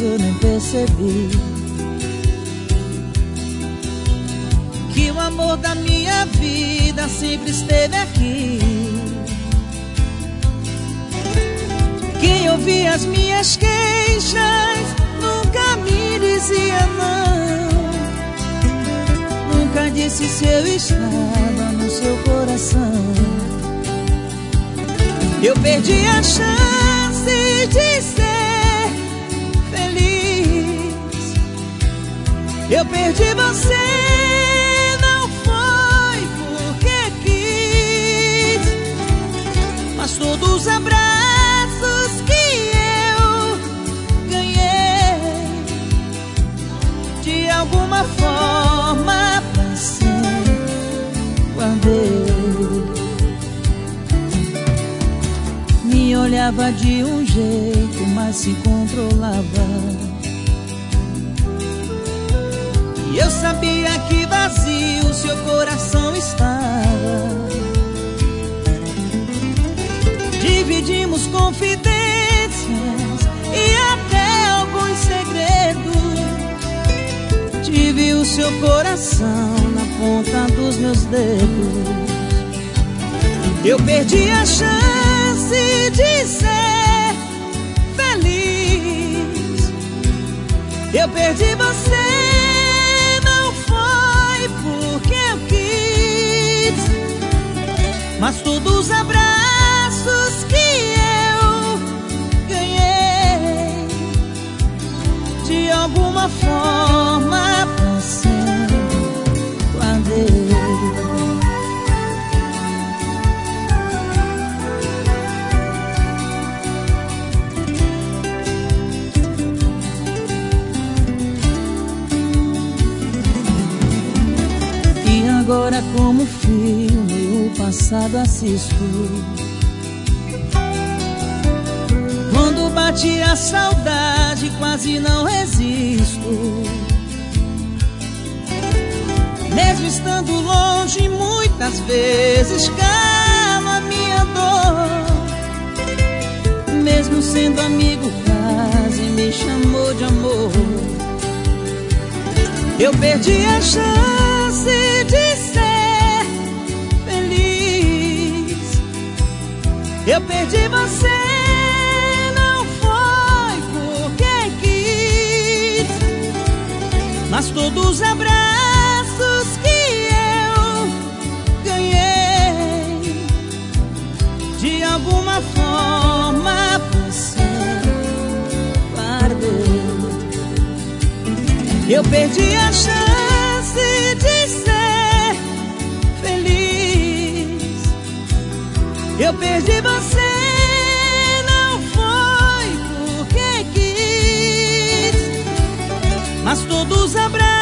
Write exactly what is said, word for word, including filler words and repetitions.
eu nem percebi que o amor da minha vida sempre esteve aqui. Quem ouvia as minhas queixas nunca me dizia não, nunca disse se eu estava no seu coração. Eu perdi a chance de ser feliz. Eu perdi você, não foi porque quis, mas todos os abraços que eu ganhei, de alguma forma passei, guardei. Me olhava de um jeito, mas se controlava, e eu sabia que vazio seu coração estava. Dividimos confidências e até alguns segredos. Tive o seu coração na ponta dos meus dedos. Eu perdi a chance de ser feliz. Eu perdi você, não foi porque eu quis, mas todos os abraços que eu ganhei, de alguma forma passei, guardei. Agora como filme o passado assisto. Quando bate a saudade quase não resisto. Mesmo estando longe muitas vezes cala a minha dor. Mesmo sendo amigo quase me chamou de amor. Eu perdi a chance de ser feliz. Eu perdi você, não foi porque quis, mas todos os abraços que eu ganhei, de alguma forma passei, guardei. Eu perdi a chance de ser feliz. Eu perdi você, não foi porque quis, mas todos os abraços